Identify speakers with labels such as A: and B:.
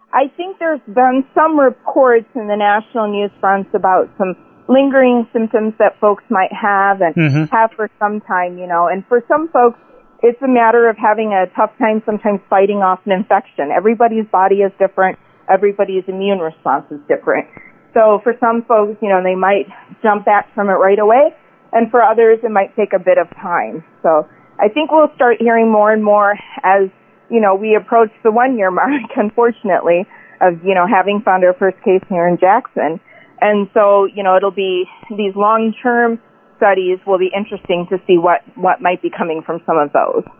A: I think there's been some reports in the national news fronts about some lingering symptoms that folks might have and have for some time, and for some folks, it's a matter of having a tough time sometimes fighting off an infection. Everybody's body is different. Everybody's immune response is different. So for some folks, they might jump back from it right away, and for others, it might take a bit of time. So I think we'll start hearing more and more as we approach the 1-year mark, unfortunately, of, having found our first case here in Jackson. And so, it'll be these long-term studies will be interesting to see what might be coming from some of those.